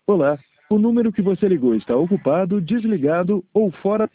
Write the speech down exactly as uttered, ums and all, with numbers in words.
Olá, o número que você ligou está ocupado, desligado ou fora